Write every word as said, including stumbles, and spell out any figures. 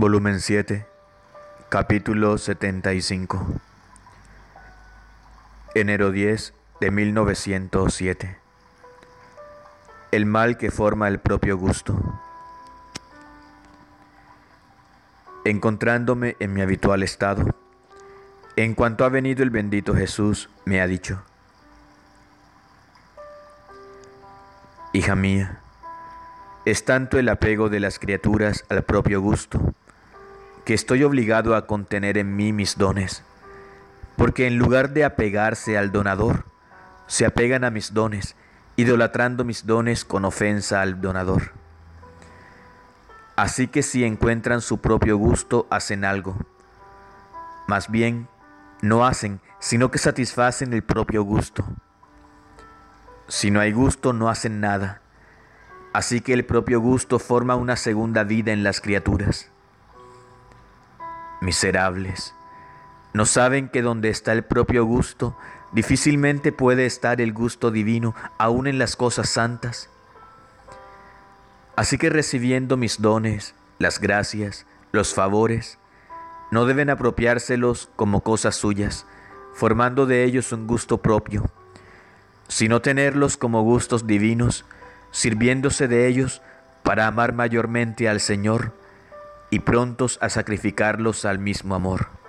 Volumen siete, capítulo setenta y cinco. Enero diez de mil novecientos siete. El mal que forma el propio gusto. Encontrándome en mi habitual estado, en cuanto ha venido el bendito Jesús, me ha dicho: hija mía, es tanto el apego de las criaturas al propio gusto, que estoy obligado a contener en mí mis dones, porque en lugar de apegarse al donador, se apegan a mis dones, idolatrando mis dones con ofensa al donador. Así que si encuentran su propio gusto, hacen algo. Más bien, no hacen, sino que satisfacen el propio gusto. Si no hay gusto, no hacen nada. Así que el propio gusto forma una segunda vida en las criaturas. Miserables, ¿no saben que donde está el propio gusto, difícilmente puede estar el gusto divino, aun en las cosas santas? Así que recibiendo mis dones, las gracias, los favores, no deben apropiárselos como cosas suyas, formando de ellos un gusto propio, sino tenerlos como gustos divinos, sirviéndose de ellos para amar mayormente al Señor y prontos a sacrificarlos al mismo amor.